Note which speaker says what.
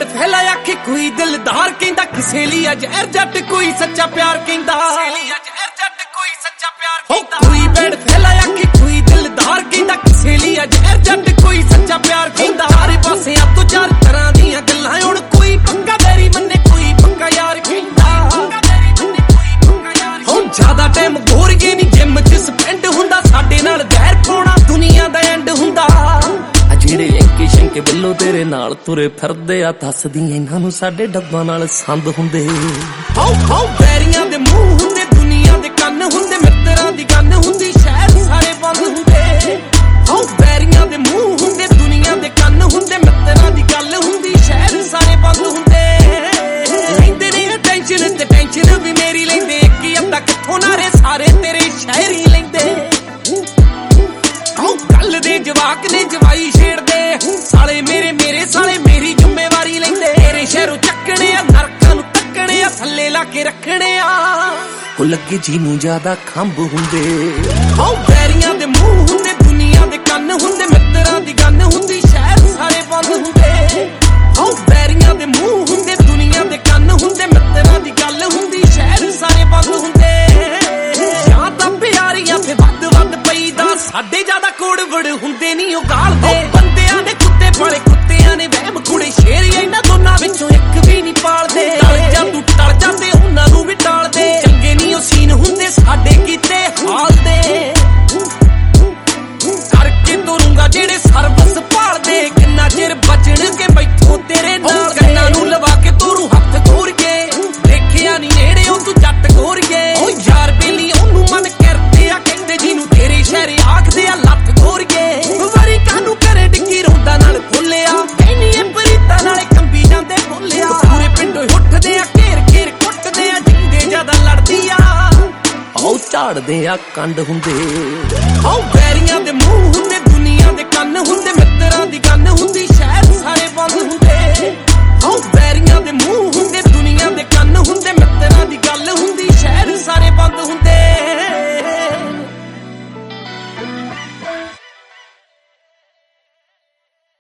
Speaker 1: ਭੇੜ ਫੈਲਾਇਆ ਕਿ ਕੋਈ ਦਿਲਦਾਰ ਕਹਿੰਦਾ ਕਿਸੇ ਲਈ ਅਜ ਜੱਟ ਕੋਈ ਸੱਚਾ ਪਿਆਰ ਕਹਿੰਦਾ ਕੋਈ ਭੇੜ ਫੈਲਾਇਆ ਕਿ ਕੋਈ ਦਿਲਦਾਰ ਕਹਿੰਦਾ ਕਿਸੇ ਲਈ ਅਜ ਜੱਟ ਕੋਈ ਸੱਚਾ ਪਿਆਰ ਕਹਿੰਦਾ ਸਾਰੇ ਪਾਸਿਆਂ ਤੋਂ ਚਾਰ ਤਰ੍ਹਾਂ ਦੀਆਂ ਗੱਲਾਂ ਹੁਣ ਕੋਈ ਪੱਕਾ ਵੈਰੀ ਮੰਨੇ ਕੋਈ ਪੱਕਾ ਯਾਰ ਕਹਿੰਦਾ ਹੁਣ ਜ਼ਿਆਦਾ ਟਾਈਮ ਗੋਰੀਏ ਨਹੀਂ ਜਿਮ ਚ ਸਪੈਂਡ ਹੁੰਦਾ ਸਾਡੇ ਨਾਲ ਜ਼ਹਿਰ ਪਾਉਣਾ ਦੁਨੀਆ ਦਾ ਐਂਡ ਹੁੰਦਾ ਜਿਹੜੇ ਇੰਕੇ ਸ਼ੰਕੇ ਬਿੱਲੋ ਤੇਰੇ ਨਾਲ ਤੁਰੇ ਫਿਰਦੇ ਆ ਦੱਸਦੀ ਇਹਨਾਂ ਨੂੰ ਸਾਡੇ ਡੱਬਾਂ ਨਾਲ ਸੰਦ ਹੁੰਦੇ ਹਾਉ ਵੈਰੀਆਂ ਦੇ ਮੂੰਹ ਹੁੰਦੇ ਦੁਨੀਆ ਦੇ ਕੰਨ ਹੁੰਦੇ ਮਿੱਤਰਾਂ ਦੀ ਗੱਲ ਹੁੰਦੀ ਸ਼ਹਿਰ ਸਾਰੇ ਬੰਦ ਹੁੰਦੇ ਹਾਉ ਵੈਰੀਆਂ ਦੇ ਮੂੰਹ ਹੁੰਦੇ ਦੁਨੀਆ ਦੇ ਕੰਨ ਹੁੰਦੇ ਮਿੱਤਰਾਂ ਦੀ ਗੱਲ ਹੁੰਦੀ ਸ਼ਹਿਰ ਸਾਰੇ ਬੰਦ ਹੁੰਦੇ ਲੈਂਦੇ ਨੇ ਟੈਨਸ਼ਨ ਤੇ ਟੈਨਸ਼ਨ ਵੀ ਮੇਰੀ ਲੈਂਦੇ ਇੱਕ ਅੱਧਾ ਕਿੱਥੋਂ ਨਾਰੇ ਸਾਰੇ ਤੇਰੇ ਸ਼ਹਿਰ ਹੀ ਲੈਂਦੇ ਕੱਲ ਦੇ ਜਵਾਕ ਨੇ ਜਵਾਈ ਛੇੜਦੇ ਸਾਲੇ ਮੇਰੇ ਸਾਲੇ ਮੇਰੀ ਜ਼ਿੰਮੇਵਾਰੀ ਲੈਂਦੇ ਤੇਰੇ ਸ਼ਹਿਰੋਂ ਚੱਕਣੇ ਆ ਨਰਕਾਂ ਨੂੰ ਤੱਕਣੇ ਆ ਥੱਲੇ ਲਾ ਕੇ ਰੱਖਣੇ ਆ ਉਹ ਲੱਗੇ ਜੀ ਨੂੰ ਜ਼ਿਆਦਾ ਖੰਭ ਹੁੰਦੇ ਵੈਰੀਆਂ ਦੇ ਮੂੰਹ ਹੁੰਦੇ ਦੁਨੀਆ ਦੇ ਕੰਨ ਹੁੰਦੇ ਮਿੱਤਰਾਂ ਦੀ ਗੱਲ ਹੁੰਦੀ ਸ਼ਹਿਰ ਸਾਰੇ ਬੰਦ ਹੁੰਦੇ ਵੈਰੀਆਂ ਦੇ ਮੂੰਹ ਹੁੰਦੇ ਦੁਨੀਆ ਦੇ ਕੰਨ ਹੁੰਦੇ ਮਿੱਤਰਾਂ ਦੀ ਗੱਲ ਹੁੰਦੀ ਸ਼ਹਿਰ ਸਾਰੇ ਬੰਦ ਹੁੰਦੇ ਜਾਂ ਤਾਂ ਪਿਆਰੀਆਂ ਤੇ ਵੱਧ ਪਈਦਾ ਸਾਡੇ ਜ਼ਿਆਦਾ ਕੋੜਵੜ ਹੁੰਦੇ ਨਹੀਂ ਉਹ ਗਾਲਦੇ ਬੰਦਿਆਂ ਦੇ ਕੁੱਤੇ ਵਾਲੇ ਕੁੱਤਿਆਂ ਨੇ ਵਹਿਮ ਕੁੜੇ ਸ਼ੇਰ ਇਹਨਾਂ ਦੋਨਾਂ ਵਿੱਚੋਂ ਇੱਕ ਵੀ ਨਹੀਂ ਪਾਲਦੇ ਟਲ ਜਾ ਤੂੰ ਟਲ ਜਾਂਦੇ ਉਹਨਾਂ ਨੂੰ ਵੀ ਟਾਲਦੇ ਚੰਗੇ ਨਹੀਂ ਉਹ ਸੀਨ ਹੁੰਦੇ ਸਾਡੇ ਕੀਤੇ ਹਾਲ ਦੇ ਕਰਕੇ ਤੁਰੂੰਗਾ ਜਿਹੜੇ ਸਰਵਿਸ ਭਾਲਦੇ ਕਿੰਨਾ ਚਿਰ ਬਚਣਗੇ ਬੈਠੋ ਤੇਰੇ ਨਾਲ ਕੰਨਾਂ ਨੂੰ ਲਵਾ ਕੇ ਤੋਰੂ ਹੱਥ ਧੋਰ ਕੇ ਦੇਖਿਆ ਨਹੀਂ ਨੇੜੇ ਉਹ ਤੂੰ ਜੱਟ ਗੋਰੀਏ ਉਹ ਯਾਰ ਬੇਲੀ ਉਹਨੂੰ ਮਨ ਕਰਦੇ ਆ ਕਹਿੰਦੇ ਜਿਹਨੂੰ ਤੇਰੇ ਸ਼ਹਿਰੇ ਆਖਦੇ ਆ ਲੱਤ ਗੋਰੀਏ ਵਾਰੀ ਕਾਨੂੰ ਕਰੇ ਡਿੱਗੀ ਰੋਂਦਾ ਨਾਲ ਖੋਲਿਆ ਕਹਿੰਨੀ ਇਹ ਪਰੀਤਾ ਨਾਲੇ ਕੰਬੀ ਜਾਂਦੇ ਬੋਲਿਆ ਪੂਰੇ ਪਿੰਡੋਂ ਉੱਠਦੇ ਆ ਘੇਰ ਕੁੱਟਦੇ ਆ ਜਿੰਦੇ ਜਿਆਦਾ ਲੜਦੀ ਆ ਆਉ ਝਾੜਦੇ ਆ ਕੰਡ ਹੁੰਦੇ ਵੈਰੀਆਂ ਦੇ ਮੂੰਹ ਹੁੰਦੇ ਦੁਨੀਆ ਦੇ ਕੰਨ ਹੁੰਦੇ ਮਿੱਤਰਾਂ ਦੀ ਗੱਲ ਹੁੰਦੀ ਸ਼ਹਿਰ ਸਾਰੇ ਬੰਦ ਹੁੰਦੇ ਵੈਰੀਆਂ ਦੇ ਮੂੰਹ ਹੁੰਦੇ